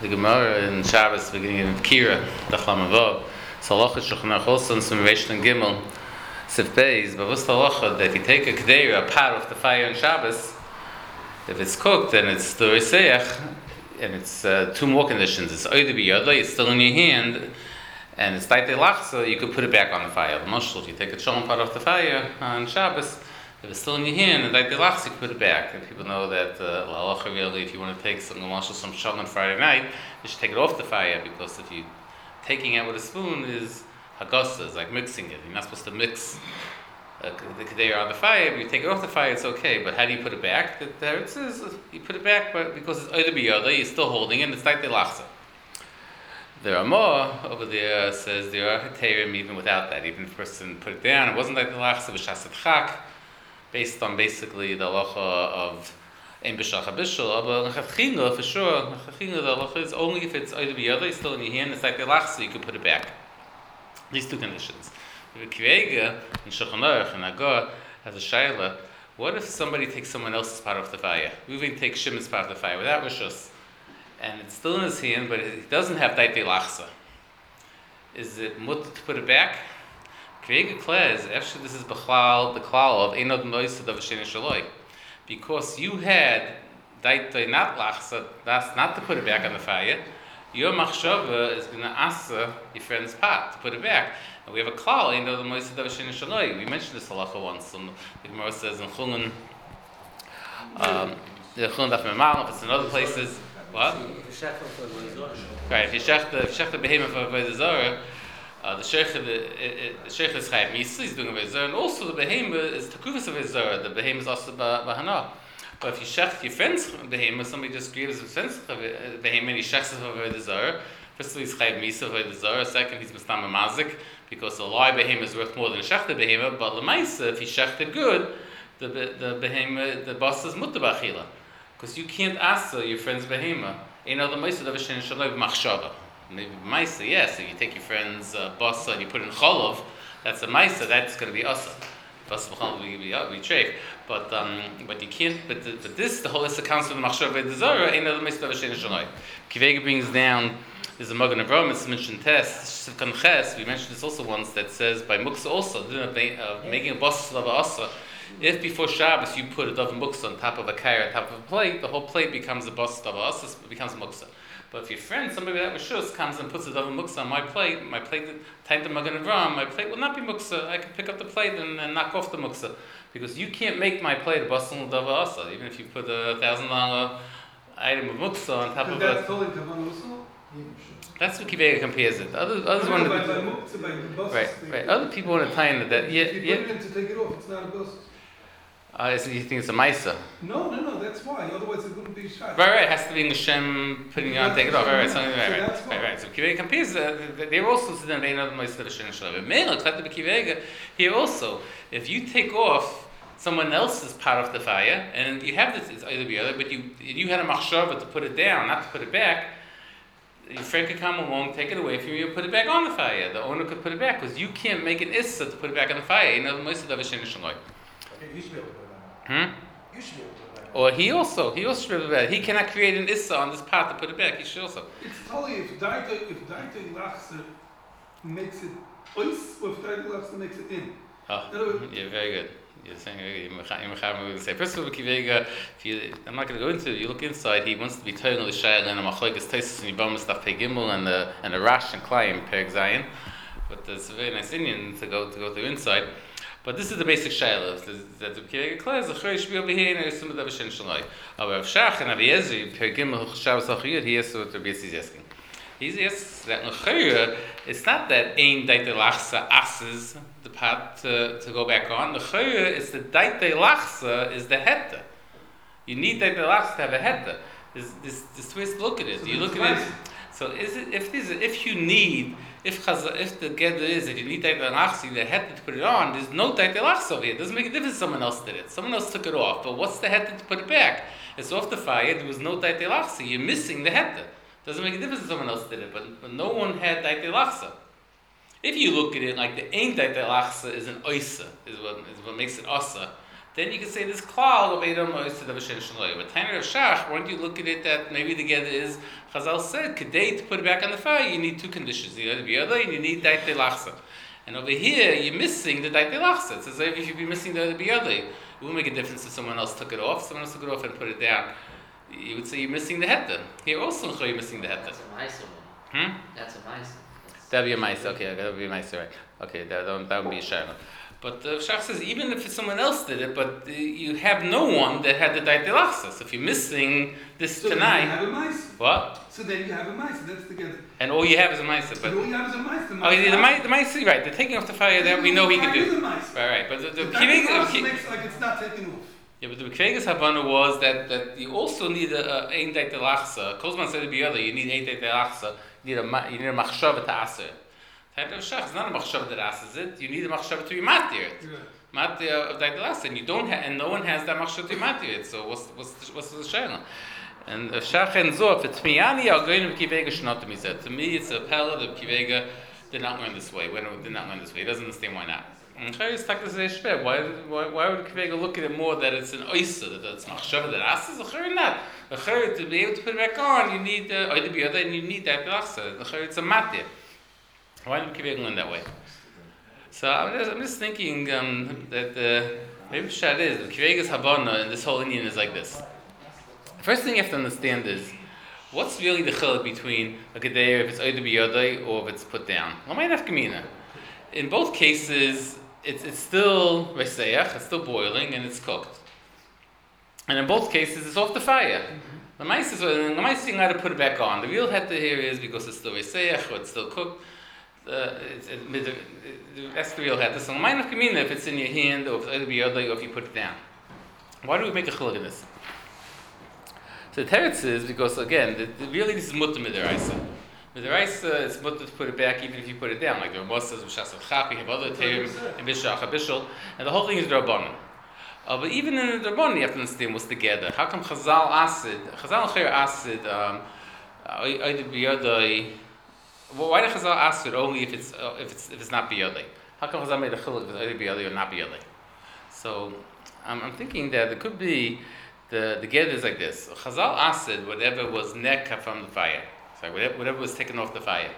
the Gemara in Shabbos, beginning of Kira, Dachlam Avov. So halacha Shulchan Aruch also some Reish and Gimel, Sif Beis, but what's the halacha that if you take a kdeira, a pot off the fire on Shabbos, if it's cooked and it's the Reseach, and it's two more conditions. It's either biyadai, it's still in your hand, and it's daitei lachsa, you could put it back on the fire. The mashal, if you take a shalom pot off the fire on Shabbos, if it's still in your hand and daitei lachsa, you can put it back. And people know that halacha really, if you want to take some shalom on Friday night, you should take it off the fire, because if you taking it with a spoon is hagasa, it's like mixing it. You're not supposed to mix the kdeira on the fire. If you take it off the fire, it's okay. But how do you put it back? There it says you put it back, but because it's either biyada, you're still holding it, and it's like the lachsa. There are more over there says there are heterim even without that. Even if a person put it down, it wasn't like the lachsa, b'shasat chak, based on basically the halacha of ein b'shal chabishal. But l'chachina for sure, l'chachina the halacha is only if it's either biyada, it's still in your hand, it's like the lachsa, you can put it back. These two conditions. The Kivega in Shulchan Aruch and Agor has a shaila. What if somebody takes someone else's part of the fire? We even take Shimon's part of the fire without rishus, and it's still in his hand, but he doesn't have daitei lachsa. Is it mutter to put it back? Kivega clays. Actually, this is b'chlal the klal of einod noisad of sheni shaloi, because you had daitei not lachsa. That's not to put it back on the fire. Your machshava is going to ask your friend's pot to put it back. And we have a klal, you know, the Moised of Shin Shaloi. We mentioned this halacha once. The Gemara says in Chulun, the Chulun Daf Memal, if it's in other places, what? Right, if you shech the behemoth of Avodah Zarah, the sheikh is Chayav Misa, he's doing Avodah Zarah, and also the behemoth is Takufas of Avodah Zarah. The behemoth is also Bahana. But if you shech your friend's behemoth, somebody just gives his friend's behemoth and he shechs it over the Zarah. Firstly, he's chayav misa over the Zarah. Second, he's mistam mazik, because the live behemoth is worth more than a shechted behemoth. But lemaisa, if he shechted good, the behemoth, the boss is mutter b'achila, because you can't ask your friend's behemoth. You know the ma'isa of a shen shalom machshava. Maybe ma'isa, yes. If you take your friend's bossa and you put it in cholov, that's a ma'isa. That's going to be asa. But you can't. But this the whole accounts for the machshava the Zarah ain't another mistake of Shein Shaloi. Kivega brings down. There's a Magen Avraham. It's mentioned test. We mentioned this also once that says by muksa also making a boss of asa. If before Shabbos you put a dove muksa on top of a kair, on top of a plate, the whole plate becomes a boss of asa. It becomes muksa. But if your friend, somebody that was shus, comes and puts a dove muksa on my plate time to Magen Avraham, my plate will not be muksa. I can pick up the plate and knock off the muksa, because you can't make my plate a basal dove asa, even if you put $1,000 item of muksa on top of it. That's what Kivega compares it. Others want to. Right. Other people want to tie in that. If you put it in to take it off, it's not a bus. So you think it's a Maisa? No, that's why. Otherwise it wouldn't be shot. Right. It has to be Hashem putting it on, take it off. Right. So Kivega compares they're also sitting in another Maisa of Shem Shalom. Mela, Kivega, here also, if you take off someone else's part of the fire, and you have this, it's either the other, but you had a machshava to put it down, not to put it back, your friend could come along, take it away from you, and put it back on the fire. The owner could put it back, because you can't make an issa to put it back on the fire. You know, Maisa of Shem Shalom. You should be able to put it on. You should be able to put it on. Or he also should be able to put it back. He cannot create an issa on this pot to put it back. He should also. It's totally if daitei lachsa makes it ois, or if daitei lachsa makes it in. Oh, yeah, very good. You're saying first of all, Kivega, I'm not going to go into it. You look inside. He wants to be telling the shayla and a machlokes taisus and yibam stuff pei gimel and the rash and klayim perek zayin. But there's a very nice Indian to go through inside. But this is the basic shayla. That the Kivega class the choy should be over here and there's some of the Shen Shaloi. Rav Shach and Aviyezi perek gimel Shabbos achiyut. He has what Rabbi Yossi is asking. He asks that l'chayra, it's not that ein daitei lachsa asses the pot to go back on. L'chayra is the daitei lachsa is the heta. You need daitei lachsa to have a heta. This twist. Look at it. So you look at it. So is it if the gather is that you need daitei lachsa, you need a heta to put it on. There's no daitei lachsa over here. It doesn't make a difference. Someone else did it. Someone else took it off. But what's the heta to put it back? It's off the fire. There was no daitei lachsa. You're missing the heta. Doesn't make a difference if someone else did it, but no one had daitei lachsa. If you look at it like the ein daitei lachsa is an oisa, is what makes it asa, then you can say this klal of Edom Mois to the Vashen Shaloi. But Tainer of Shach, why don't you look at it that maybe the Geda is, Chazal said, Kedei to put it back on the fire, you need two conditions. You need the other, and you need Daite Lachsa. And over here, you're missing the Daite Lachsa. It's as if you should be missing the other. It wouldn't make a difference if someone else took it off. Someone else took it off and put it down. You would say you're missing the Heta. Here also, you're missing the Heta. That's a Maisa. That's a Maisa. That'd be a Maisa. Okay, that would be a Maisa, right? Okay, that would be a Shaila. But the Shach says even if someone else did it, but you have no one that had the Daite Lachsa. So if you're missing this so tonight, then you have a mice. What? So then you have a mice. That's together. And all you have is a Maisa. But all you have is a mice. the Maisa, right? The taking off the fire that we know he can do. Right. But the Daite makes like it's not taken off. Yeah, but the Kvegas Havana was that you also need a Ein Daite Lachsa. Kozman said to be other. You need Ein Daite Lachsa. You need a machshava to aser. Type of shach is not a machshava that asers it. You need a machshava to be matir it. Matir of Daite Lachsa, and you don't and no one has that machshava to be matir it. So what's the shayla? And shach and zof it's miyani al goyim Kivega shnotim. He said to me it's a pella that Kivega did not learn this way. Did not learn this way. He doesn't understand why not. And Chayis Takas Shpeh. Why would Kvega look at it more that it's an oysa, that it's machshava that asks? The not. The to be able to put it back on, you need to be other, and you need that lachsa. The it's a matir. Why did Kvega learn that way? So I'm just thinking that maybe Shad is the Kvega's Habana and this whole Indian is like this. The first thing you have to understand is what's really the chiluk between a gedei if it's either biyadai or if it's put down. In both cases, it's still reseach, it's still boiling, and it's cooked. And in both cases, it's off the fire. The mice is you got to put it back on. The real heta here is because it's still reseach or it's still cooked. That's the real heta. So if it's in your hand or if it's either biyadai or if you put it down. Why do we make a chiluk in this? So the teretz is because again, really this is mutter midiraisa. Midiraisa it's mutter to put it back even if you put it down. Like the Ramah says, B'shas al-Chap, you have other terim and Bishach HaBishul, and the whole thing is Rabbanon. But even in the Rabbanon you have to understand what's together. How come Chazal Asid, Chazal Chair Asid, why did Chazal Asid only if it's not biyadai? How come Chazal made a chiluk if it's either biyadai or not biyadai? So I'm thinking that it could be the get is like this. Chazal Asid, whatever was nekka from the fire. So whatever was taken off the fire.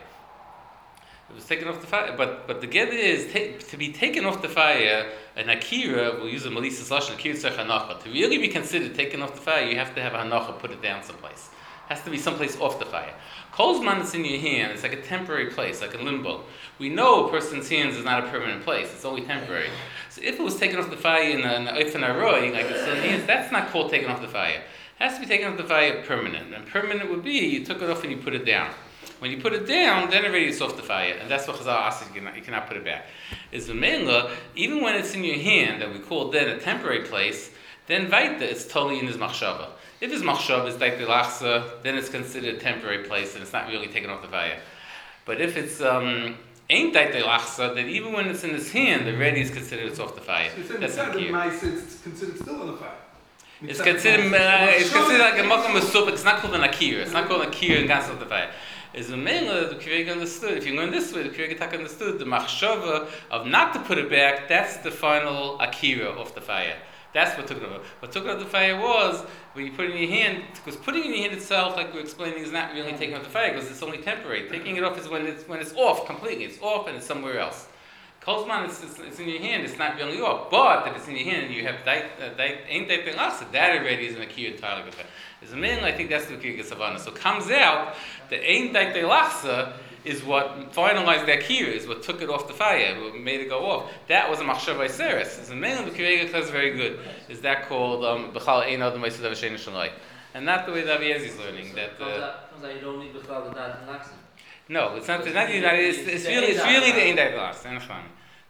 It was taken off the fire, but the get is to be taken off the fire. An akira, we'll use a Melissa's lashon, akira tzarich hanacha. To really be considered taken off the fire, you have to have a hanacha, put it down someplace. It has to be someplace off the fire. Kolzman is in your hand. It's like a temporary place, like a limbo. We know a person's hands is not a permanent place. It's only temporary. So if it was taken off the fire in an oifen aroi, like it's in hands, that's not called taken off the fire. It has to be taken off the fire permanent. And permanent would be you took it off and you put it down. When you put it down, then already it's off the fire, and that's what Chazal asks you cannot put it back. Is the Mela, even when it's in your hand, that we call then a temporary place, then Vaita, it's totally in his machshava. If his machshava is Daite Lachsa, then it's considered a temporary place, and it's not really taken off the fire. But if it's ain't Daite Lachsa, then even when it's in his hand, already is considered it's off the fire. So that's it's considered still on the fire. It's considered like a makom mesupik. It's not called an akira. It's not called an akira and gas off the fire. Is a mela the Kivega understood. If you learn this way, the Kivega understood the machshava of not to put it back. That's the final akira of the fire. That's what took it over. What took it off the fire was when you put it in your hand. Because putting it in your hand itself, like we're explaining, is not really taking off the fire because it's only temporary. Taking it off is when it's off completely. It's off and it's somewhere else. Kolzman, it's in your hand. It's not really off. But if it's in your hand, and you have ain't Daite Lachsa. That already is an akira entirely. As a man, I think that's the Kivega Savannah. So it comes out that ain't Daite Lachsa is what finalized the akira, is what took it off the fire, what made it go off. That was a machshava iseres. As a man, the Kivega is very good. Is that called b'chal ein adam ma'aseh davashen shalai, and not the way that Aviezi is learning that. You don't need b'chal the Daite Lachsa. No, it's not. It's really the ein Daite Lachsa.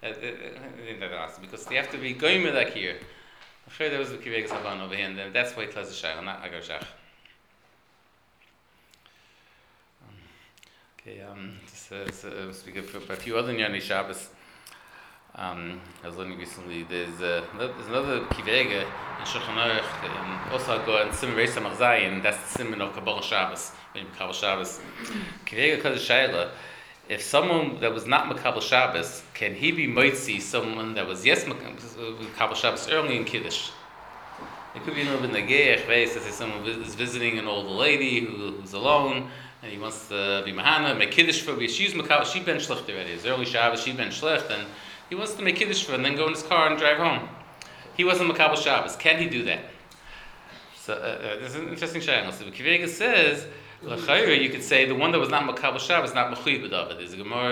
Because they have to be going with akira. I'm sure there was the Kivega Savannah over here, and that's why it has a shayla, not agar shach. Okay, just speak of a few other Nyani Shabbos. I was learning recently. There's another Kivega in Shulchan Aruch, also go and Sim Reis Hamachzayin. That's the Siman of Kabbalah Shabbos. When you Kabbalah Shabbos, Kivega Kodesh Shayla if someone that was not Makabel Shabbos, can he be Moitzi someone that was yes Makabel Shabbos early in Kiddush? It could be a little bit Nageach, right? Let's say someone is visiting an older lady who's alone, and he wants to be Mahana, make Kiddush for her. She's Makabel, she ben Shlecht already. It's early Shabbos, she ben Shlecht, and he wants to make Kiddush for her and then go in his car and drive home. He wasn't Makabel Shabbos. Can he do that? So this is an interesting shayla. So Kivega says, L'chayra, you could say the one that was not Makabel Shabbos is not Mechuyev b'David. There's a Gemara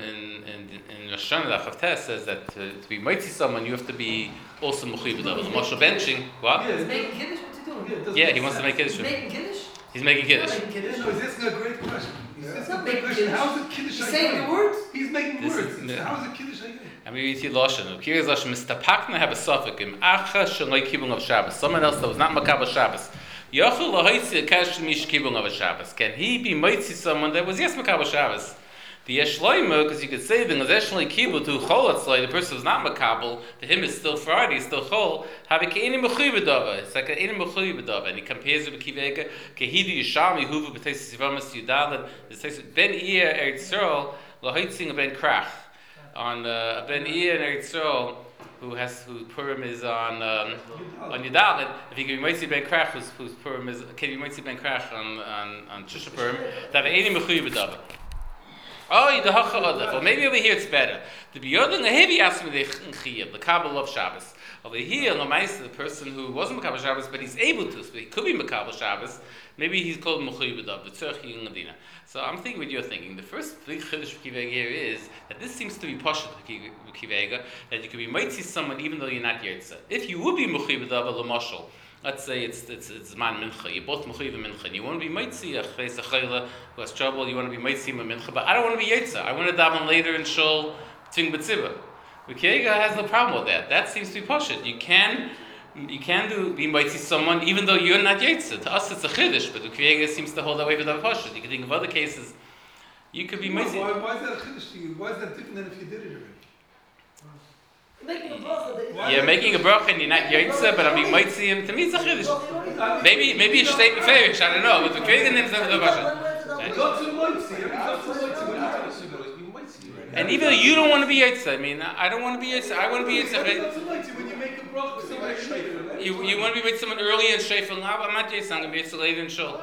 in Rosh Hashanah that Chavtes says that to be Moitzi someone, you have to be also Mechuyev b'David. The Moshe benching, what? He's making Kiddush? What's he doing? Yeah, he wants to make Kiddush. He's making Kiddush? He's making Kiddush. He's making Kiddush. No, he's asking a great question. He's not making Kiddush. How is it Kiddush? He's saying the words? He's making This words. is- How is it Kiddush? I mean, you see Lashon. Kiri's Lashon, Mr. Pakna have a suffix. Acha shaloi kibung of Shabbos. Someone else that was not Makabel Shabbos. Yochel lahoitzi a kash mish kibung of a Shabbos. Can he be moitzi someone that was yes Makabel Shabbos? The Yeshloimo, because you could say the Ngazeshloi Kibbutz to Cholatzloi, the person who's not Makabel, to him is still Friday, still Chol, have a Ke'ini Mechuyev b'Dava. It's like a Ke'ini Mechuyev b'Dava. And he compares it with Kivega, Kehidu Yishami, Huvu b'Tesis Yivamas Yudalad, Ben Iyah Eretz Yisrael, Lahoitzing Ben Krach. On Ben Iyah and Eretz Yisrael, whose Purim is on Yudalad, if he can be Moitzi Ben Krach, whose Purim is, can be Moitzi Ben Krach on Tisha Purim, that have a Ke'ini Mechuyev b'Dava. Oh, the hacha. Well, maybe over here it's better. The biyodin heavy asked me the Kabbalah of Shabbos. Over here, the person who wasn't Makabel Shabbos, but he's able to, so he could be Makabel Shabbos. Maybe he's called Mechuyev b'Dav, the Tzurch Yungadina. So I'm thinking what you're thinking. The first big chiddush for Kivega here is that this seems to be pashut for Kivega, that you could be mighty someone even though you're not Yetzer. If you would be Mechuyev b'Dav, a lamashal. Let's say it's man mincha. You're both mechuyev mincha. And you want to be mitzi a chayes a chayla who has trouble. You want to be mitzi mincha, but I don't want to be yetza. I want to daven later in shul tving b'tzibah. Ukeiga has no problem with that. That seems to be pashut. You can be mitzi someone even though you're not yetza. To us it's a chiddush, but Ukeiga seems to hold that way for the pashut. You can think of other cases. You could be mitzi. Why is that a chiddush to you? Why is that different than if you did it already? Making a bracha. You're making a bracha and you're not yotze, but I'm being mitzi him. To me, it's a chiddush. Maybe it's state beferish. I don't know. But the Kivega names never the pasha. Go to Moitzi. And even though you don't want to be yotze, I mean, I don't want to be yotze. I want to be yotze. When you make a bracha with somebody shayfer. You want to be with someone early in shayfer. I'm not yotze. I'm going to be yotze later in shul.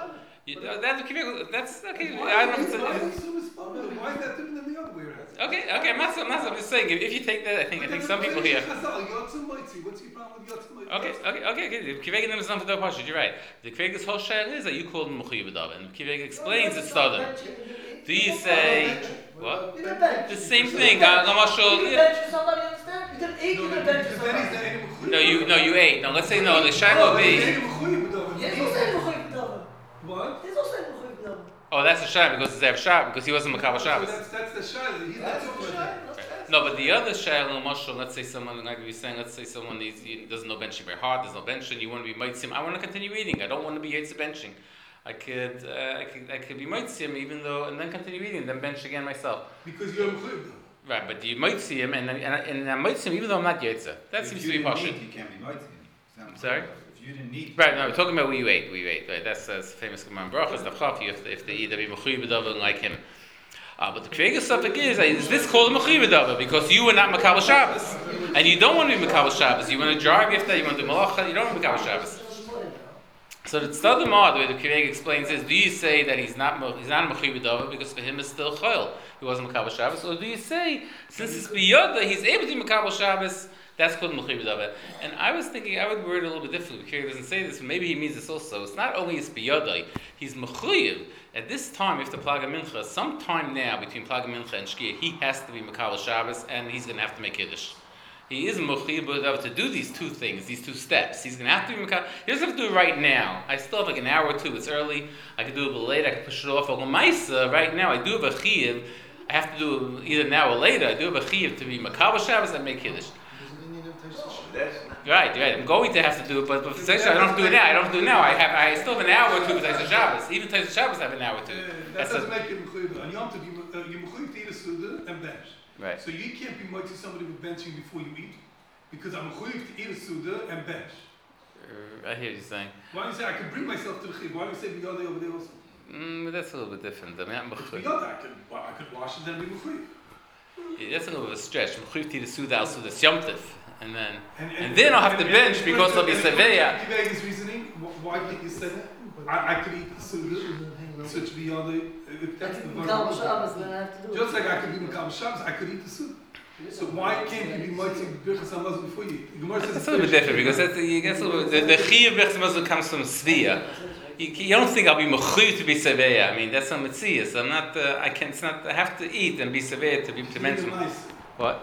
That's okay. I don't know if it's Why is that different than the other way around? Okay, I'm not just saying. If you take that, I think some people here. What's your problem with Yotzim? Okay. The Kivega name is not for the pasha. You're right. The Kivega's whole shayla is that you call him Mechuyev b'Dav, and Kivega explains it's Tadam. Do you say what? The same thing. You bench for somebody, understand? You didn't eat, you didn't bench for somebody. No, you ate. No, let's say no. The shayla will be. He's also saying Mechuyev b'Dav. What? He's also saying Mechuyev b'Dav. Oh, that's the shayla because it's Erev Shabbos because he wasn't Makabel Shabbos. That's the shayla. He's not talking about that. No, but the other shayla, Moshe, let's say someone, like we were saying, let's say someone doesn't know benching very hard, there's no benching, you want to be mitzim. I want to continue eating. I don't want to be yetzer benching. I could be mitzim even though, and then continue eating, then bench again myself. Because you're Mechuyev. Right, but you mitzim him, and I'm mitzim even though I'm not yetzer. That seems to be partial. You can't be mitzim. Sorry? If you didn't eat. Right, no, we're talking about what you ate. Right, that's famous Gemara in Brachos. The chaf, if they either be mechuyev b'Davar like him. But the Kivega suffix is this called mechuyev b'Davar because you were not Makabel Shabbos, and you don't want to be Makabel Shabbos. You want to drive after, you want to do malacha, you don't want to be Makabel Shabbos. So the Tzaddim the way the Kivega explains is: do you say that he's not mechuyev b'Davar because for him it's still chayil, he wasn't Makabel Shabbos, or do you say since it's biyoda he's able to be Makabel Shabbos? That's called Mechuyev b'Davar. And I was thinking I would word it a little bit differently. Kivega doesn't say this, but maybe he means this also. It's not only his biyodai, he's mechuyev. At this time, after Plaga Mincha, sometime now between Plaga Mincha and Shkia, he has to be Makabel Shabbos, and he's going to have to make Kiddush. He is mechuyev b'Davar to do these two things, these two steps. He's going to have to be Makabel. He doesn't have to do it right now. I still have like an hour or two. It's early. I could do it a bit later. I could push it off. But right now, I do have a chiyuv. I have to do it either now or later. I do have a chiyuv to be Makabel Shabbos and make Kiddush. Right. I'm going to have to do it, but for I don't have to do it now. I don't have to do it now. I still have an hour or two for Taisa Shabbos. Even Taisa Shabbos I have an hour or two. That doesn't make you mechuyev. On Yom Tov, you're mechuyev to eat a suda and bench. Right. So you can't be mitzvah somebody with benching before you eat, because I'm mechuyev to eat a suda and bench. I hear you saying. Why don't you say I can bring myself to the chiyuv? Why don't you say biyodei over there also? That's a little bit different. I mean, I'm If mechuyev. we got that, I could wash it, then be mechuyev. That's a little bit of a stretch. Mechuyev to the Suda al Suda Yomtiv. And And then I'll have to bench because I'll be Seveya. Vegas reasoning, why can't you say that? I could eat the Suda, so it should be all the, if that's the Kal Shabbos, then I have to do it. just like I could eat the Kal Shabbos, I could eat the Suda. So why can't you be moitzing birchas hamazon before you eat? The Gemara says It's a little bit different because you guess the chiyuv b'chzimazon comes from svia. You don't think I'll be mechuyev to be seveya. I mean that's a mitzias. I'm not. I can't. It's not. I have to eat and be seveya to mention. What?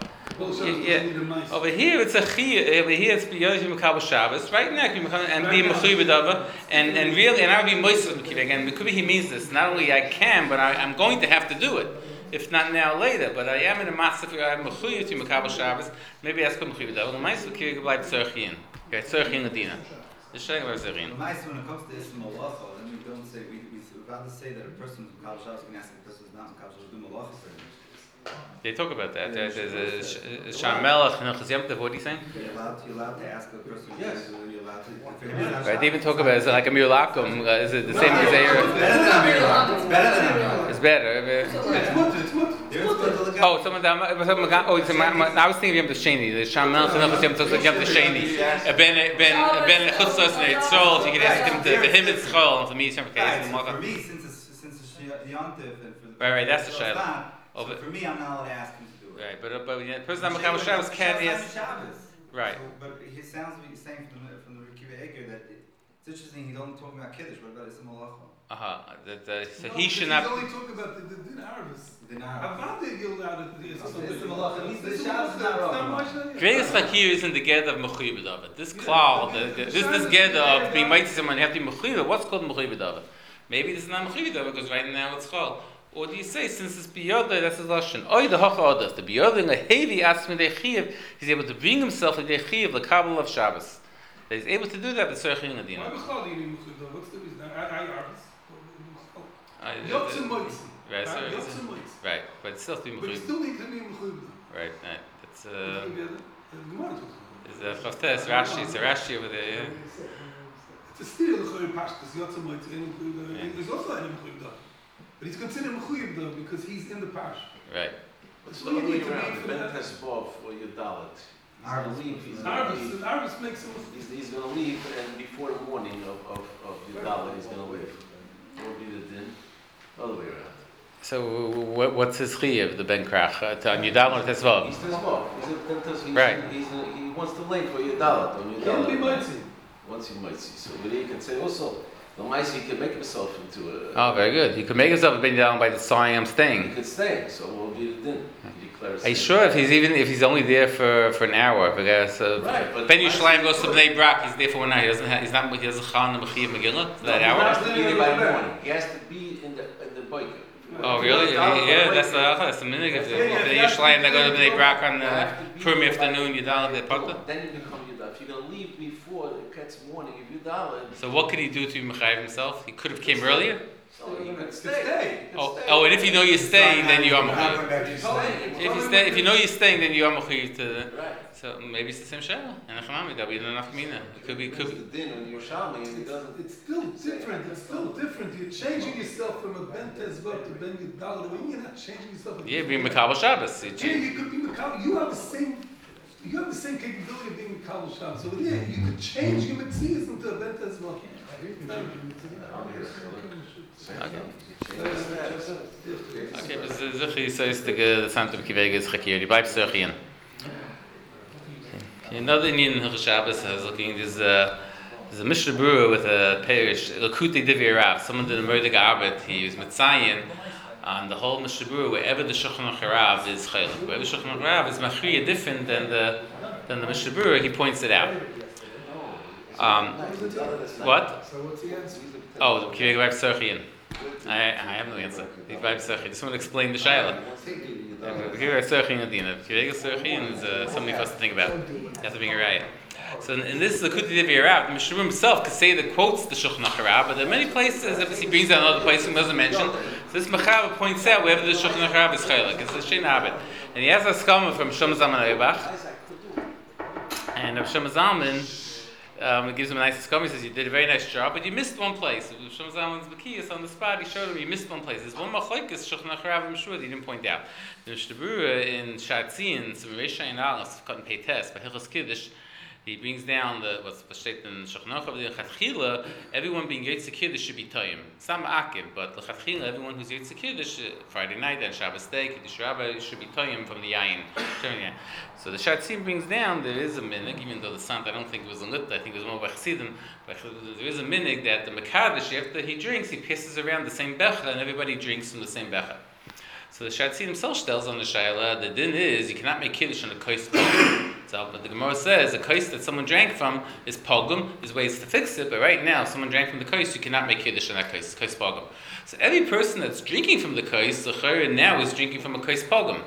Over here it's a chiyuv. Over here it's b'yodim mekabel Shabbos. Right now and be mechuyev b'dava and really and I'll be moitzah b'kiv again. Because he means this. Not only I can, but I'm going to have to do it. If not now, later. But I am in a matzah where I'm mechuyev to mekabel Shabbos. Maybe that's called mechuyev b'dava. The ma'aseh b'kiv b'lay tzarchiyin. Okay, tzarchiyin ladina. The shayla was zerin. The mice, when it comes to Ism Malacha, then we don't say, we rather say that a person who's Makabel Shabbos can ask a person who's not Makabel Shabbos to do Malacha for him. They talk about that. There's a Shem Melech and Chaz Yom Tov. What are you saying? You're allowed to ask a person Yes. you're allowed to. Right. They even talk about is it like a Mirlakum? Is it the same as It's a? better than a miracle. It's better than a miracle. It's better. It's mutter. Oh, someone. I was thinking of Yom Tov Sheni. The Shem Melech and Chaz Yom Tov like Yom Tov Sheni. Ben Chutzos and Yitzrol. You can ask him to him it's Chol and for me it's Yom Tov. For me, since it's Yontif and for Right. That's the shayla. So for me, I'm not allowed to ask him to do it. Right. But the person that Makabel Shabbos can't is. Right. So, but he sounds like he's saying from the Rikiva Eger that it's interesting. He's only talking about Kiddush. What about Ism Malacha? So he should not. He's only talking about the din harvest. About the you're allowed to do The Shabbos is not wrong. Greatest fakir isn't the get of mechuyev b'dava. This klal, this get of being mighty someone you have to be mechuyev. What's called mechuyev b'dava? Maybe this is not mechuyev b'dava because right now it's called. Or do you say since it's biyodah, that's his lashon? Oy the hacha odas. The biyodah in the heavy asmi dechiyev, he's able to bring himself a dechiyev the kabbalah of Shabbos. That he's able to do that with tzarchiyin Why adina. b'chal do you need mechuyev though? What's the reason? I harvest. Yotzim moitzi. Right, but it's still to be But you mechuyev. still need to be mechuyev though. Right, that's It's it's a Chavtes Rashi. It's a Rashi over there. Yeah. It's a steer the Choy Pashtas, Yotzim moitzi, and mechuyev. There's also a mechuyev though. But he's considered mechuyev though because he's in the pash. Right. So you need to be for Ben that. Tesbov or your Dalit. He's gonna leave. Harvest makes him. He's gonna leave, and before the morning of your Dalit, he's gonna leave. What will be the din? Other way around. So what's his chiyuv, the Ben Krach? On Yudal or Tesvav? He's Tesbov. He's a Ben Tesbov. Right. He wants to leave for your Dalit on your Can't be Dalit. moitzi. Once he might see. So but he can say also, the Maisi can make himself into a. Oh, very good. He could make himself a Ben Yudal by deciding I'm He staying. could stay. So what will be the din? He declares. Are you sure if he's only there for an hour? Because Right, but Ben Yushalayim goes to Bnei Brak, he's there for 1 hour. He doesn't chan the Mechiv Megillah for that He hour. has to be there by the morning. He has to be in the biker. Oh, really? Yeah, that's the minute. If Ben Yushalayim they go to Bnei Brak on Purim afternoon, Yudal the Pata. Then you become Yudal. If you're going to leave before it gets morning, if Yudal. So what could he do to Mechayiv himself? He could have came earlier. So you could Stay. stay. Oh, and if you know you're staying, then you are Mechayiv. Mechayiv. If you know you're staying, then you are Mechayiv to. Right. So maybe it's the same shayla. And Achamami, that'll be enough mina. It could be. Because the din when you're Shami and it doesn't. It's still different. It's still different. You're changing yourself from a Ben Tezvav to Ben Yudal. You're not changing yourself. Yeah, being Makabel Shabbos. Yeah, you could be Makabel. You have the same capability of being Makabel Shabbos. So yeah, you could change your mitzias into a Ben Tezvav. Okay, but Zichi says the Santa Kivega is Chakir. You bleibt Zerchien. Another Indian Shabbos is looking. There's a Mishnah Berurah with a parish Lakutei Divrei Rav. Someone did a murder Arbet. He was Mitzayin on the whole Mishnah Berurah wherever the Shulchan Aruch Rav is Chaylik. Wherever the Shulchan Aruch Rav is Machriya different than the Mishnah Berurah, he points it out. What? So what's the answer? Oh, the Kivega bleibt Zerchien. I have no answer. He bleibt Zerchien. I just want to explain the shayla. Here, Serchin Adina. Kivega Serchin is something for us to think about. You have to bring a riot. So, and this is the Kuti Divrei Rav. The Mishnah himself could say that quotes the Shulchan Aruch Rav, but there are many places, if he brings out another place he doesn't mention. So this Mechaber points out wherever the Shulchan Aruch Rav is chaylik. It's a Shein Abed. And he has a skama from Shom Zalman Auerbach. And Shom Zalman It gives him a nice discovery. He says, you did a very nice job, but you missed one place. Shlomo Zalman's Bakiyas on the spot, he showed him you missed one place. There's one machlokes Shulchan Aruch and Mishra that he didn't point out. The Mishnah Berurah in Shatzin, some Reisha and Alas, cut and pay test, by Hilchos Kiddush, he brings down what's stated in Shulchan Aruch, the Lechatchila, everyone being Yotze Kiddush should be Toyim. It's not Ma'akiv, but Lechatchila, everyone who's Yotze Kiddush, Friday night and Shabbos day, Kiddush Rabbah, should be Toyim from the Yayin. So the Shatzin brings down, there is a minig, even though the Sant, I don't think it was a lit, I think it was more by Chassidim, but there is a minig that the Mekadosh, after he drinks, he pisses around the same becha, and everybody drinks from the same becha. So the Shatzin himself tells on the Shaila, the din is, you cannot make Kiddush on a kais pogum. So, but the Gemara says, a kais that someone drank from is pogum, there's ways to fix it, but right now, if someone drank from the kais, you cannot make Kiddush on that kais pogum. So every person that's drinking from the kais, the Chayr now is drinking from a kais pogum.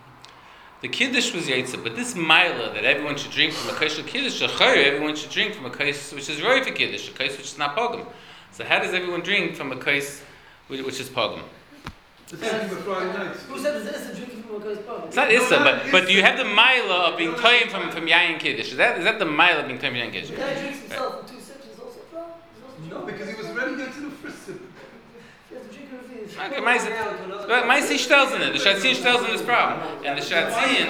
The Kiddush was Yetzer, but this Maila that everyone should drink from a kais of Kiddush, the Chayr, everyone should drink from a kais which is Roy for Kiddush, a kais which is not pogum. So how does everyone drink from a kais which is pogum? The same thing with Friday nights. Who said it's Issa drinking from a guy's pub? It's not Issa, but do you have the Maila of being toyim from Yayin Kiddush? Is that the Maila of being toyim from Yayin Kiddush? The guy drinks himself from 2 sips is also a problem? No, because he was ready to get to the first sip. He has to drink everything. Okay, Maisi tells in it. The Shatzin tells in this problem. And the Shatzin...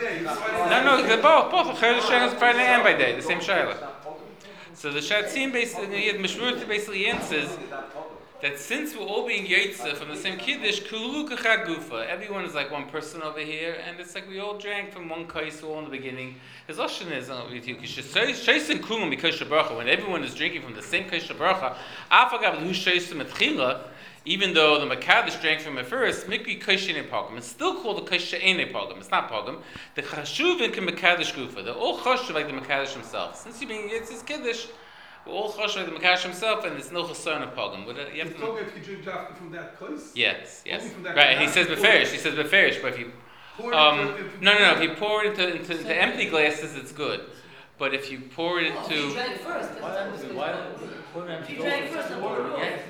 No, they're both. The Chayr is Friday night and by day, the same Shaila. So the Shatzin basically, Mishmur basically answers that since we're all being Yotze from the same Kiddush, Kulu Kachad Gufa, everyone is like one person over here, and it's like we all drank from one kais all in the beginning. His Lashon is, Shaisin Kulum because Shabracha, when everyone is drinking from the same kais Shabracha, Afagav Hu Shaisim Etchila, even though the Makadosh drank from it first, Mikri Kaishin Pogum. It's still called the Kaishin Pogum. It's not Pogum. The Chashuvin can Makadosh Gufa. They're all Chashuv like the Makadosh himself. Since you're being Yitzis Kiddush, we're all Chashuv like the Makadosh himself, and there's no Chasson of Pogum. You have to if you drink after from that kais? Yes. Right, and he says Beferish, but if you... No, if you pour it into empty glasses, it's good. But if you pour it into... If you drank first, then it's good. If you drank first, then pour it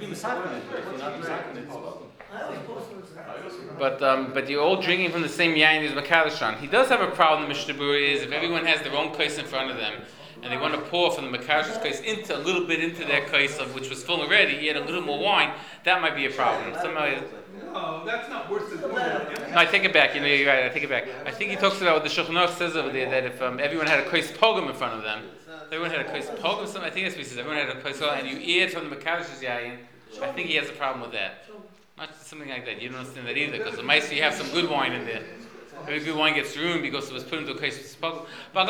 But you're all drinking from the same yain as Makadashan. He does have a problem, Mishnah Berurah, is if everyone has their own kais in front of them, and they want to pour from the Makadash's kais a little bit into their kais, which was full already, he had a little more wine, that might be a problem. No, that's not worse than No, I take it back. You're right. I take it back. I think he talks about what the Shulchan Aruch says over there, that if everyone had a kais pogum in front of them, everyone had a kais pogum. I think that's what he says. Everyone had a kais pogum, and you eat from the Makadash's yayin. I think he has a problem with that. Not something like that. You don't understand that either, because the mice you have some good wine in there. Every good wine gets ruined because it was put into a kais pogum. But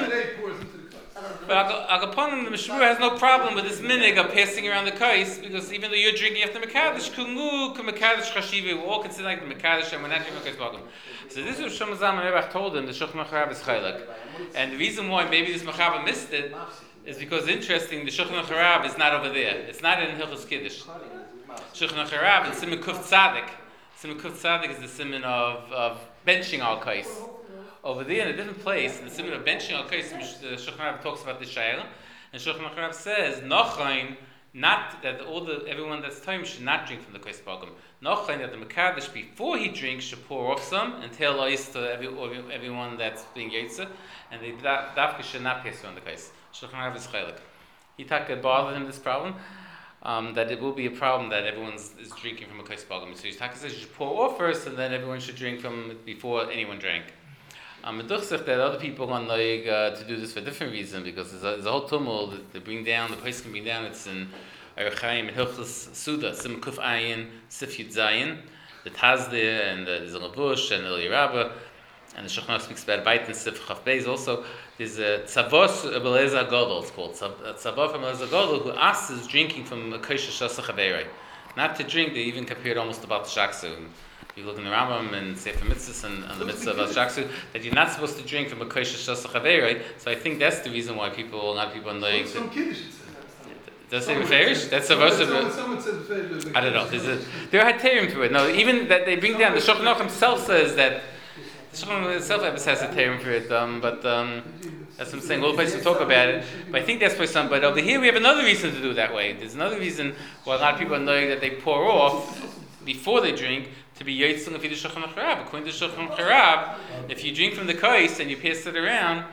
Agaponim, the Mishmur has no problem with this minig of passing around the kais, because even though you're drinking after Mekadosh, Mekadosh Chashivi, we're all considered like the Mekadosh, and we're not drinking kais pogum. So this is what Shlomo Zalman Auerbach told him, the Shulchan Aruch is Chaylik. And the reason why maybe this Machava missed it is because, interesting, the Shulchan Aruch is not over there. It's not in Hilchos Kiddush. Shulchan Aruch is Siman Kuf Tzadik. Siman Kuf Tzadik is the siman of benching our kais. Over there in a different place, in the siman of benching al kais, the Shulchan Aruch talks about the Shaila, and Shulchan Aruch says, Nochain, not that everyone that's time should not drink from the kais pogum. Nochain, that the Mekadosh before he drinks should pour off some and tell ice to everyone that's being Yetzer, and the Dafka should not pass around the kais. Shulchan Aruch is chaylik. He bothered him this problem. That it will be a problem that everyone is drinking from a kais pogum. So Yitaka says you should pour off first, and then everyone should drink from before anyone drank. That other people are like to do this for a different reason, because there's a whole tumult that they bring down, the place can bring down. It's in Orach Chaim and Hilchos Suda, Sim Kuf Ayin, Sif Yud Zayin, the Tazdir and the Zelabush and the Eli Rabbah, and the Shulchan Aruch speaks about Beit and Sif Chaf Beis also. There's a Tzavos Abeleza Godol, it's called. Tzavos Abeleza Godol, who asks drinking from a Kosher Shasa Chaverei. Not to drink, they even compared almost about the Shaksu. If you look in the Rambam and Sefer Mitzvahs and the Mitzvah of Shaksu, that you're not supposed to drink from a Kosher Shasa Chaverei. So I think that's the reason why a lot of people are like... Some Kiddush it says. Does it say Beferish? That's Tzavos Abeleza. Someone says Beferish. I don't know. There are Haterim to it. No, even that they bring down, the Shulchan Aruch himself says that the Shulchan Aruch itself has a term for it, but that's what I'm saying. All the places talk about it, but I think that's why some. But over here we have another reason to do it that way. There's another reason why a lot of people are knowing that they pour off before they drink to be yotzing if you do Shulchan Aruch. According to Shulchan Aruch, if you drink from the kais and you pass it around,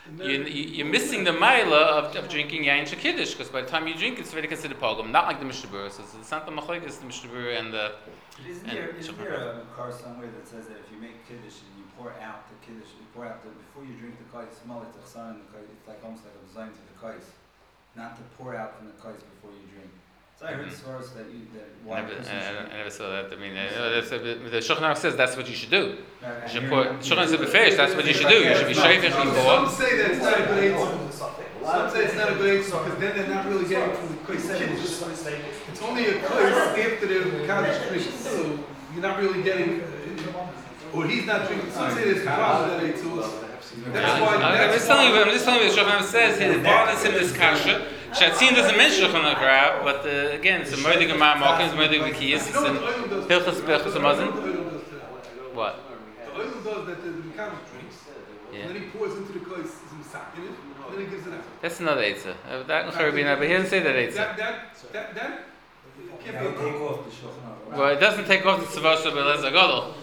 you're missing the mila of drinking yain shakiddish, because by the time you drink, it's already considered pogrom, not like the Mishnah Berurah. So it's not the machlokes, the Mishnah Berurah and the. Isn't there a car somewhere that says that if you make kiddush and you pour out the kiddush, before you drink the kais, it's like almost like a design to the kais, not to pour out from the kais before you drink. So I heard source that I never saw that. I mean, the Shulchan Aruch says that's what you should do. You should pour. Shulchan says beferish, that's what you should do. You should be shayvich before. Some say that it's not a good answer. Some say it's not a good answer because then they're not really getting from the kais kiddush. It's only a kais after the kaddish drinks, so you're not really getting. Or he's not drinking. Some say there's a problem that it's also. That's why. I'm just telling you what the Shulchan Aruch says. It bothers him this kasha. Shatzin doesn't mention Shulchan Aruch, but again, it's a Moedik Gemara Malkin, it's a Moedik B'kiyas, it's a Hilchas Hamazon. What? The oil does that the Mekadosh drinks, and then he pours into the kais, is misak in it, and then he gives it out. That's another Eitzah. That but he doesn't say that Eitzah. That can't take off the Shulchan Aruch. Well, it doesn't take off the Tzavah Shabbat Lezer Gadol.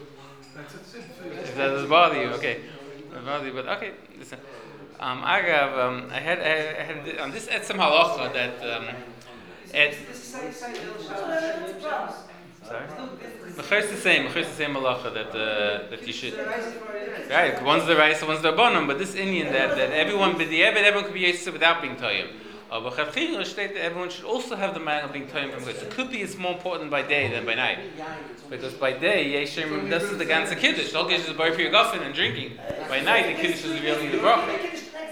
If that doesn't bother you, okay. But okay, listen. I had on this etzem halacha that sorry. Mechayis the same halacha that you should. Right, one's the rice, one's the bonum, but this Indian that everyone could be yosef without being toyim. But Chavchila state that everyone should also have the man of being toyim from this. It could be it's more important by day than by night, because by day yeshem this is the ganze kiddush. The whole kiddush is bar for your guffin and drinking. By night the kiddush is revealing the bracha.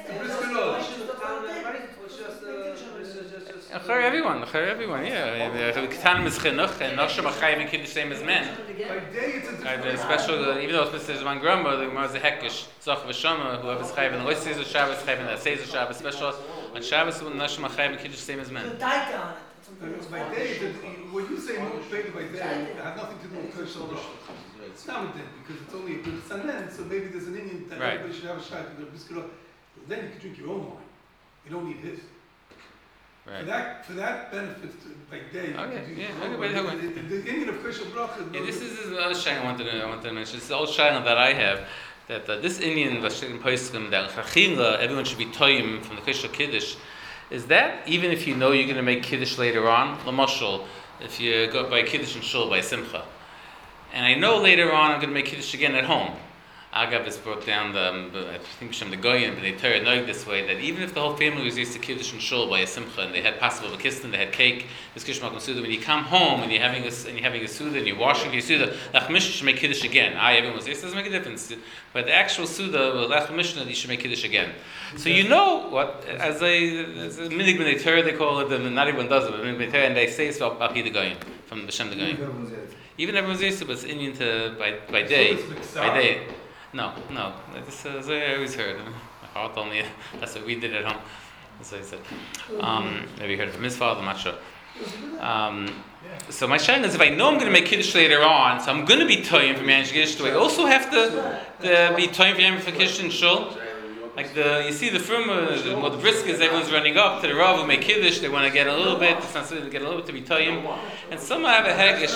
Everyone, yeah. Ketanim is chinuch, and Noshem Achayim and Kiddush same as men. The special, even though it's Mr. Zman Grumba, the Gemara is a hekish, Zoch v'Shama, whoever's Chayim and Rosh Sezer Shabbos, Chayim and Sezer Shabbos, special on Shabbos when Noshem Achayim and Kiddush same as men. By day, when you say motivated by day, it has nothing to do with Kirshal Rosh. It's not with them because it's only a good Sanen, so maybe there's an Indian that everybody should have a shot in their biscuit. Then you can drink your own wine. You don't need his. Right. For that benefit by day. The Indian of Kirshal Bracha. Yeah, this is the other shayla I wanted to mention. This is the old shayla that I have. That this Indian Vashem Poskim that Chachila, everyone should be toyim from the Kirshal Kiddush. Is that even if you know you're going to make Kiddush later on, Lamashal, if you go by Kiddush and Shul by Simcha, and I know later on I'm going to make Kiddush again at home. Agav is brought down I think Shem the Goyim, but they turn it this way that even if the whole family was used to Kiddush and Shul by a Simcha and they had possible Vakistan, they had cake, this Kiddush Malkum Suda, when you come home and you're having a Suda and you're washing your Suda, Lach Mishnah should make Kiddush again. Everyone was used, doesn't make a difference. But the actual Suda, Lach Mishnah, you should make Kiddush again. So you know what, as a Minig B'nei Torah they call it, and not everyone does it, but Minig B'nei Torah, and they say it's about the Goyim, from Shem the Goyim. Even everyone's used to, but it's Indian to by day. By day. No. This is I always heard. My heart told me that's what we did at home. That's what he said. Maybe you heard it from his father, I'm not sure. So my shayla is if I know I'm going to make Kiddush later on, so I'm going to be toying for Yain Kiddush, do I also have to be toying for Yain for Kiddush and Shul? Like you see the firma, the briskets, everyone's running up to the Rav who make Kiddush, they want to get a little bit, it's not so they get a little bit to be toying. And some have a hegish.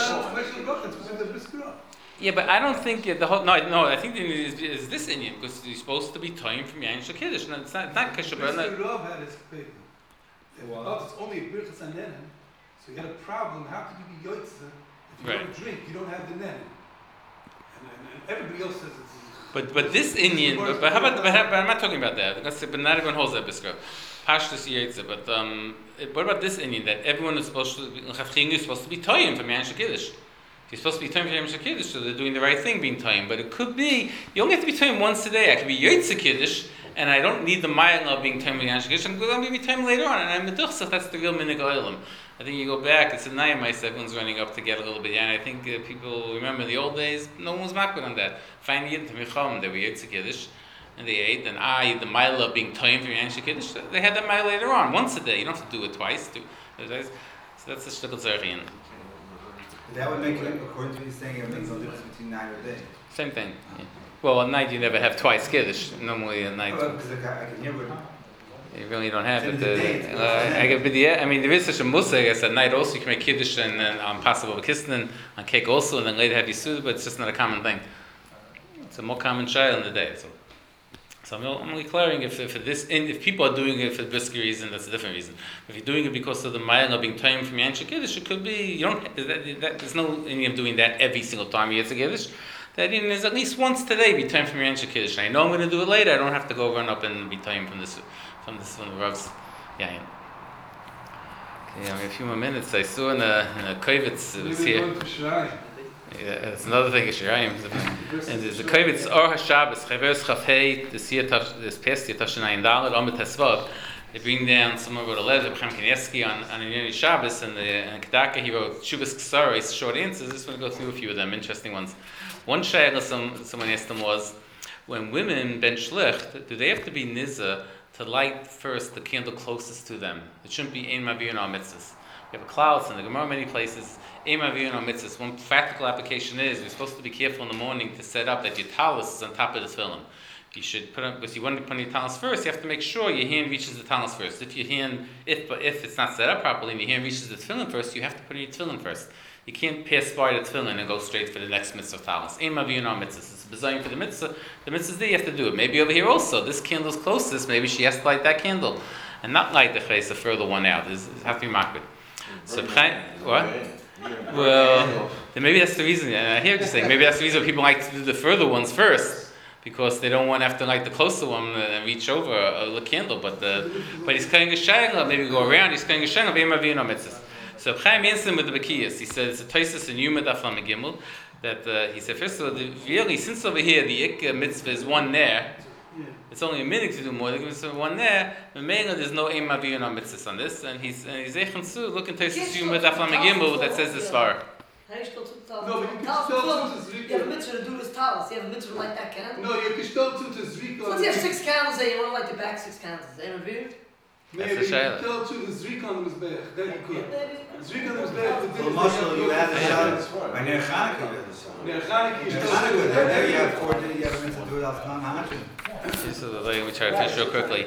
Yeah, but I don't think the whole. No, I think the Indian is this Indian because he's supposed to be time from Yain Shakiddush. No, it's not Kasher. The Rav had his baby. It's only a birchas anenim, so you had a problem. How could you be yotzeh if you don't drink? You don't have the nenim, and everybody else says it's. But this Indian, but how about? But I'm not talking about that. But not everyone holds that biskra. Pashtus yotzeh. But what about this Indian that everyone is supposed to be toyim from Yain Shakiddush? You're supposed to be time for Yom Kiddush, so they're doing the right thing being time. But it could be, you only have to be time once a day. I could be Yotze Kiddush, and I don't need the mile of being time for Yom Kiddush. I'm going to be time later on, and I'm Meduchsach, that's the real Minig Oilam. I think you go back, it's a Nayim, everyone's running up to get a little bit, and I think people remember in the old days, no one was makbid on that. Finally, Yid Tamicham, they were Yotze Kiddush, and they ate, and the mile of being time for Yom Kiddush, they had that mile later on, once a day. You don't have to do it twice. So that's the Shtikl Zerchian. That would make it, according to what he's saying, it makes no difference between night or day. Same thing. Yeah. Well, at night you never have twice Kiddush. Normally at night. Because I can hear what. You really don't have it. I mean, there is such a musa. I guess at night also you can make Kiddush and on possible Kisnan, on cake also, and then later have Yisuda, but it's just not a common thing. It's a more common child in the day. So So I'm only declaring if people are doing it for the brisky reason, that's a different reason. If you're doing it because of the mile being time from Yancha Kiddush, it could be there's no Indian doing that every single time you get to Kiddush. That even is at least once today be time from Yancha Kiddush. I know I'm going to do it later. I don't have to go run up and be time from the Rav's Yayin. Okay, a few more minutes. I saw in a Kovitz, it was here. Yeah, it's another thing. Shirayim, and there's a Kovitz Or HaShabbos Chaveres Chafhei this past year Tashinayin Daled Omet Tesvav. They bring down someone wrote a letter to Chaim Kanievsky on Yom Shabbos, and Kedaka he wrote Shuvas Ksaros short answers. Just want to go through a few of them, interesting ones. One shayla someone asked them was, when women ben shlicht, do they have to be nizah to light first the candle closest to them? It shouldn't be ein maviyun al mitzvahs. We have a cloud in the Gemara many places. Ein maviyun al mitzvahs. One practical application is you're supposed to be careful in the morning to set up that your talus is on top of the tefillin. You should put up, because you want to put your talus first. You have to make sure your hand reaches the talus first. If it's not set up properly and your hand reaches the tefillin first, you have to put in your tefillin first. You can't pass by the tefillin and go straight for the next mitzvah talus. Ein maviyun al mitzvahs. It's designed for the mitzvah. The mitzvahs there you have to do it. Maybe over here also, this candle's closest. Maybe she has to light that candle and not light the face, the further one out. It have to be makbid. So what? Well, then maybe that's the reason. I hear what you're saying. Maybe that's the reason people like to do the further ones first, because they don't want to have to light the closer one and reach over the candle. But he's cutting a shayla. Maybe go around. He's cutting a shayla. Ein maviyun al mitzvahs. So Chaim answered with the Bekiyas. He said it's a Tosfos in Yuma Daf Lamed Gimel that he said first of all, really since over here the Ikka mitzvah is one there, it's only a minute to do more. The mitzvah one there. There's no ein maviyun al mitzvahs on this, and he's echan su. Look in Tosfos Yuma Daf Lamed Gimel that says this far. No, but you can still do the You have a mitzvah to do this talis. You have a mitzvah to light that candle. No, you can still do the Zrika. Once you have 6 candles there, you want to light the back 6 candles. Is that reviewed? Maybe you can tell to the Zrika on the Mizbech. Then you could. Zrika on the Mizbech. Well, Marshall, you have a shot. By Ner Chanukah, Ner Chanukah, you still do it. there you have 4 days. You have a mitzvah to do it off non-hashim. So let me try to finish real quickly.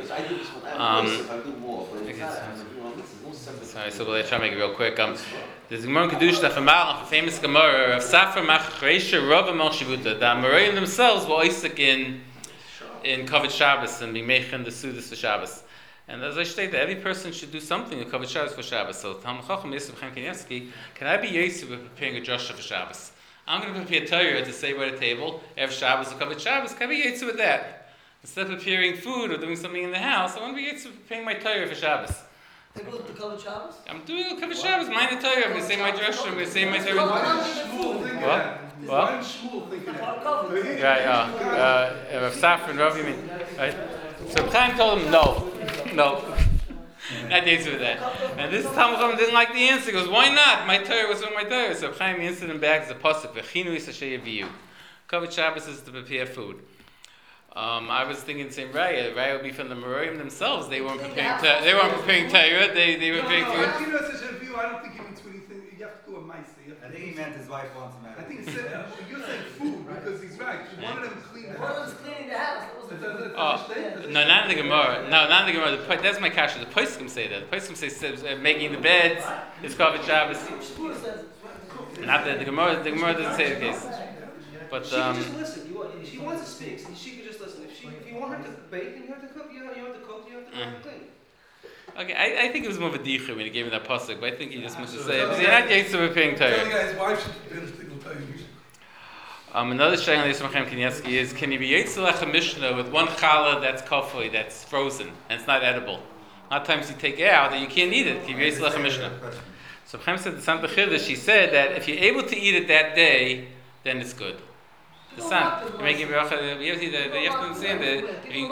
Sorry, so we'll try to make it real quick. There's a Gemara in Kedusha that a famous Gemara of Safra Machresha Rava Moshivuta. The Amoraim themselves were Isaac in Kavod Shabbos and be meichen the Sudas for Shabbos. And as I state, that every person should do something in Kavod Shabbos for Shabbos. So Talmud Chacham Yosef Chaim Kanievsky, can I be Yosef with preparing a drasha for Shabbos? I'm going to prepare Torah to say by the table, Erev Shabbos or Kavod Shabbos. Can I be Yosef with that? Instead of preparing food or doing something in the house, I want to be Yosef preparing my Torah for Shabbos. They go to Kavod Shabbos? I'm doing a Kavod Shabbos, mine the Torah. I'm going to say my drasha. I'm going to say my Torah. Why did Shmuel think of that? Why did Shmuel think of that? Right, Rav Safra and Rav Yamin. Right? So Chaim told him, no. Not the answer to that. And this Talmud Chacham didn't like the answer. He goes, why not? My Torah was on my Torah. So Chaim answered him back as a pasuk. V'chinu yisashay yaviyu. Kavod Shabbos is to prepare food. I was thinking the same raya. The raya would be from the Amoraim themselves. They weren't preparing Torah. They were preparing food. I don't think you mean 20 things. You have to do a ma'aseh. I think he meant his wife wants him out. I think he said, you're saying food because he's right. One of them clean the One of house. them's cleaning the house. That wasn't No, not in the Gemara. No, not in the Gemara. That's my kasha. The poskim say that. The poskim say making the beds is Kavod Shabbos. Not that the Gemara. The Gemara doesn't say the case. But she can just listen. She wants to speak. She can just listen. If you want her to bake and you have to cook, you have to cook. You have to clean. Okay, I think it was more of a dichur when he gave me that pasuk, but I think he just must have said, because you're not getting to preparing Tell the Torah. guy his wife should prepare the thing, will tell you. Another shayla on Yisrael Chaim Kanievsky is, can you be yitzalech a mishnah with one challah that's kafui, that's frozen, and it's not edible? A lot of times you take it out and you can't eat it. Can you be yitzalech a mishnah? So Chaim said, the Santa Chiddush, she said that if you're able to eat it that day, then it's good. The sun, you're making bracha, you have to understand that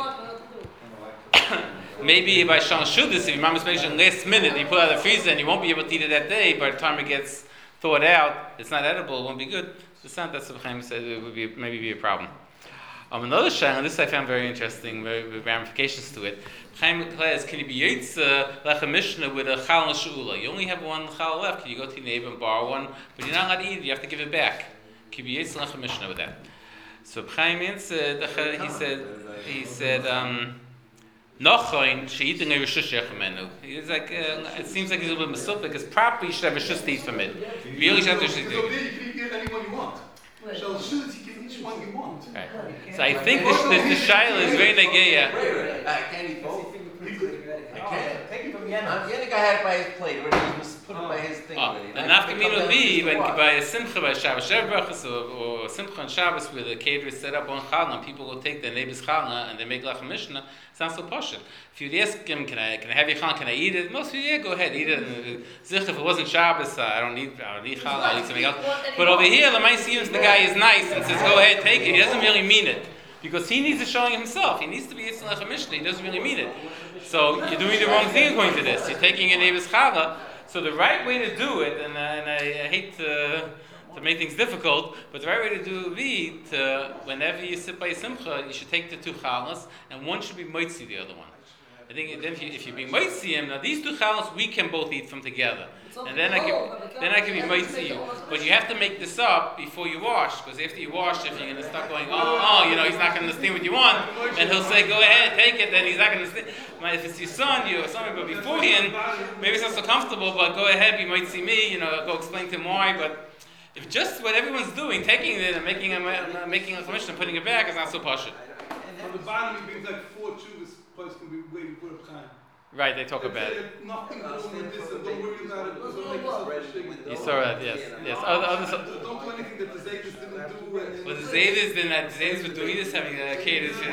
maybe by Shan Shudis, if your mom is making last minute, and you put it out of the freezer and you won't be able to eat it that day, by the time it gets thawed out, it's not edible, it won't be good. The sun, that's what Chaim said, it would maybe be a problem. Another shayla, this I found very interesting, very ramifications to it. Chaim declares, can you be yotza like a mishnah with a chal she'ula? You only have one chal left. Can you go to your neighbor and borrow one? But you're not allowed to eat it. You have to give it back. Can you be yotza like a mishnah with that? So Chaim answered, he said, Nochoin she'eating a rishus yechemenu. He's like, it seems like he's a little bit misupik, because properly you should have a rishus to eat from it. You really should have to eat. So there you can eat anyone you want. So you can eat one you want. won't. Right. So I think the shaila is very negeya. Can he vote? I can't. Take it from Yannick had it by his plate, already he was put it by his thing already. The nafkamin would be when by a simcha by Shabbos Brachas or simcha on Shabbos where the caterer is set up on challah and people will take their neighbor's challah and they make lachem mishnah. It's not so poshut. If you'd ask him, can I have your challah? Can I eat it? Most people, yeah, go ahead, eat it. Zich, if it wasn't Shabbos, I don't need challah. I'll eat something else. But over here, the guy is nice and says, go ahead, take it. He doesn't really mean it. Because he needs to showing himself. He needs to be Yitzhak Lechem Mishnah. He doesn't really mean it. So you're doing the wrong thing according to this. You're taking your neighbor's challah. So the right way to do it, and I hate to make things difficult, but the right way to do it would be to, whenever you sit by a simcha, you should take the two challahs, and one should be moitzi the other one. I think then if you be moitzi him, now these two challahs we can both eat from together. And then I can be moitzi you. But you have to make this up before you wash, because after you wash, if you're going to start going, he's not going to understand what you want, and he'll say, go ahead, take it, then he's not going to understand. If it's your son, or something, but beforehand, maybe it's not so comfortable, but go ahead, be moitzi me, go explain to him why, but if just what everyone's doing, taking it and making a commission and putting it back is not so pashut. From the bottom, it means like 4 chuvas, place can be way to put up time. Right, they talk about it. Nothing wrong with this, and don't worry about it. Don't make yourself You saw that, yes. Don't do anything that the Zaydis didn't do. Well, the Zaydis would do this, having a kid. When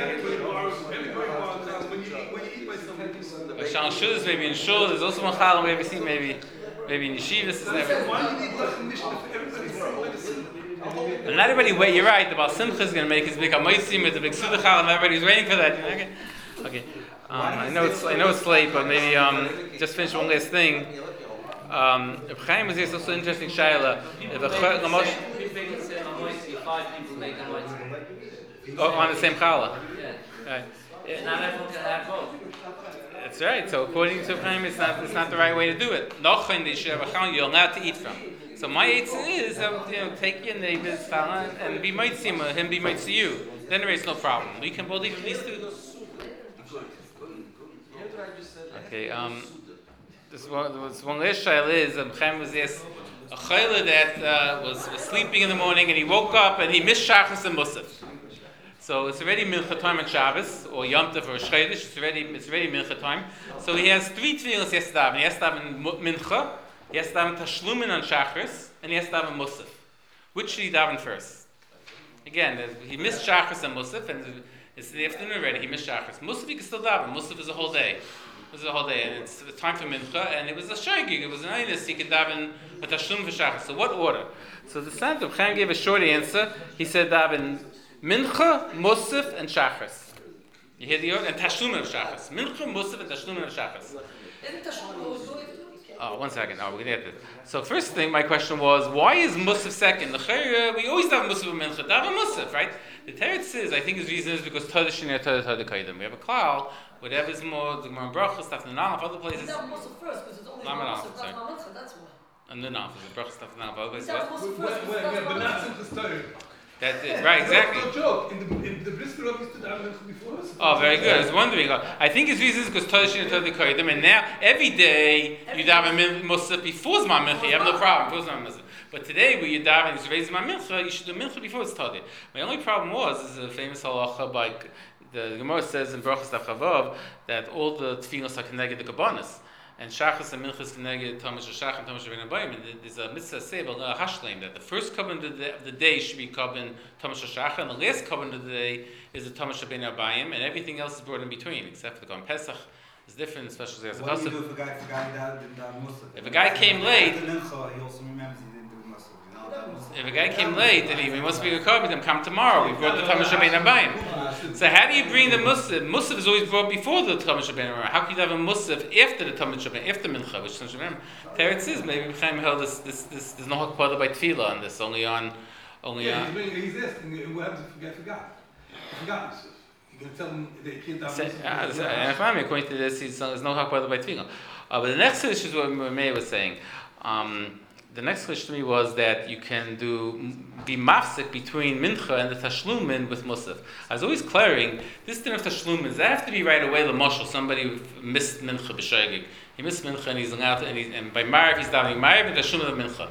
you eat by somebody. Shal Shuz, maybe in Shul, there's also one challah we seen, maybe in yeshivas. Why do you need lechem mishnah if everybody's and not everybody wait. You're right. The Baal Simcha is going to make his big amoisim with the big sudachal, and everybody's waiting for that. Okay. I know it's late, but maybe just finish one last thing. Reb Chaim was here. So interesting shaila. On the same challah. Right. Not everyone can have both. That's right. So according to Reb Chaim, it's not the right way to do it. Nochen the shevachal you're allowed to eat from. So my answer is, take your neighbor's challah and be moitzi him, him be moitzi you. Then there is no problem. We can both eat from these two. Okay. This one last shaila is Chaim was this a chayla that was sleeping in the morning and he woke up and he missed shachas and musaf. So it's already mincha time on Shabbos or Yom Tov or Shchedish. It's already mincha time. So he has 3 tefillos he has to daven. He has to daven mincha. He has to daven tashlumin on Shachris, and he has to daven Musaf. Which should he daven first? Again, he missed Shachris and Musaf, and it's the afternoon already. He missed Shachris. Musaf he can still daven. Musaf is a whole day. And it's time for Mincha, and it was a shogig. It was an aynis. He could daven a tashlum for Shachris. So what order? So the Santa Chaim gave a short answer. He said daven Mincha, Musaf, and Shachris. You hear the order? And tashlum of Shachris. Mincha, Musaf, and tashlum of Shachris. Oh, 1 second. We're going to get this. So first thing, my question was, why is Musaf second? We always have Musaf and Mincha. Daven Musaf, right? The Teretz is, I think his reason is because Todah Shini or Todah Kaidim. We have a klal, whatever is more, the Gemara Brachos, stuff in the Nalaf, other places. We daven Musaf first, because it's only Musaf, that's not Mincha, that's why. And the Nalaf, the Brachos, stuff in the Nalaf, other places. We daven Musaf first, but not Simchas Torah. Right, exactly. No joke. In the Brisker Rav used to daven before us. Oh, very good. I was wondering. I think his reason is because Todah Shini or Todah Kaidim, and now every day you daven Musaf before Zman Mincha. You have no problem before Zman Mincha. But today, when you daven is raised Zman Mincha, you should do Mincha before it's Todah. My only problem is a famous halacha by the Gemara says in Brachos Daf Chavav that all the tefillos are connected to Kabbanis. And Shachas and Minchas connected to Tomash Shach and Tomash Rabbeinu Bayim. And there's a mitzvah seivel, a hashleim, that the first covenant of the day should be covenant Tomash Shach, and the last covenant of the day is the Tomash Rabbeinu Bayim, and everything else is brought in between, except for the Kohen Pesach. It's different, especially as a What do you do if a guy forgot that Musaf? If a guy came late, He also remembers he didn't do Musaf. if a guy came late and he must be recovered, then come tomorrow. We brought the Tomash Rabbeinu Bayim. So how do you bring the Musaf? Musaf is always brought before the Tomash Rabbeinu Bayim. How can you have a Musaf after the Tomash Rabbeinu, after Mincha, which Tomash Rabbeinu? Teretz is maybe Chaim held this. There's no hakpada by tefillah on this. Only on. Yeah, he's asking what happens if the guy forgot. He forgot Musaf. You're going to tell him that he can't daven Musaf. And if I'm according to this, there's no hakpada by tefillah. But the next issue is what Meir was saying. The next question to me was that you can be mafsik between mincha and the tashlumin with musaf. I was always clearing this din of tashlumin. Does that have to be right away? L'moshel, somebody missed mincha b'shogig. He missed mincha and he's allowed to, and by Marav he's davening Marav and tashlumin of mincha.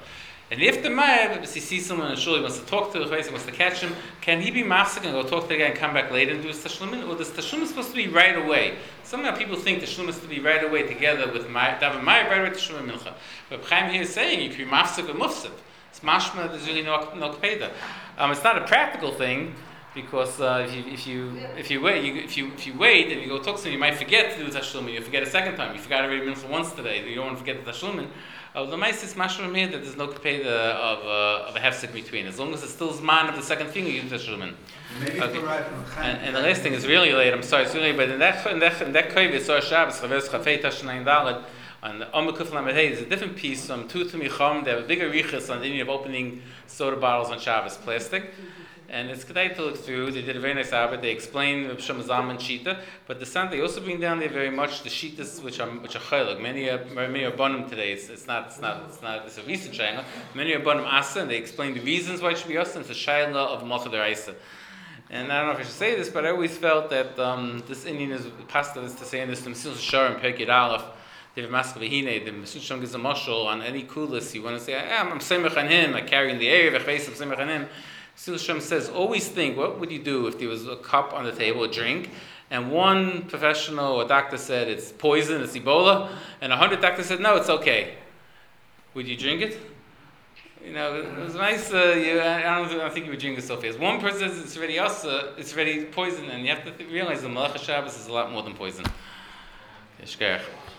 And if the Ma'ab, he sees someone in shul, he wants to talk to the Chayes, he wants to catch him, can he be mafsik and go talk to the guy and come back later and do his tashlumin? Or the tashlumin is supposed to be right away? Somehow people think the tashlumin is to be right away together with Daven Ma'ab, right away to tashlumin mincha. But Chaim here is saying you can be mafsik or mufsik. It's mashma, there's really no kpeda. It's not a practical thing, because if you wait and you go talk to him, you might forget to do tashlumin. You forget a second time. You forgot already mincha once today. You don't want to forget the tashlumin. The mice is mashma here that there's no kpeda of a hefsek between. As long as it's still zman of the second finger, you do tashlumin. Maybe Okay. right from Chaim. And the last thing is really late. I'm sorry, it's really late. But in that koyv, it's our Shabbos Chaveres Chafei Tashnayin Daled. On the Omakuf Lamed Hey, there's a different piece from Tutu Micham. They have a bigger riches on the Indian of opening soda bottles on Shabbos, plastic. And it's Kedai to look through. They did a very nice job. They explain Shem Zalman Shita. But the Sun, they also bring down there very much the Shitas which are chaylik. Many are bonim today. It's a recent shayla. Many are bonim asa, and they explain the reasons why it should be asa. It's a shayla of Malchad Raisa. And I don't know if I should say this, but I always felt that this Indian is pasta is to say in this the Mesil Shar and Pekid Aleph. The Mask Vehine, the Mesil Sham gives a mashal on any kulas. You want to say, I'm semech on him. I carry in the area. I'm semech on him. Mesil Sham says, always think, what would you do if there was a cup on the table, a drink, and one professional or doctor said it's poison, it's Ebola, and 100 doctors said no, it's okay. Would you drink it? You know, it was nice. I don't think you would drink it so fast. One person says it's already it's already poison, and you have to realize the Malach Shabbos is a lot more than poison. Yeshkach.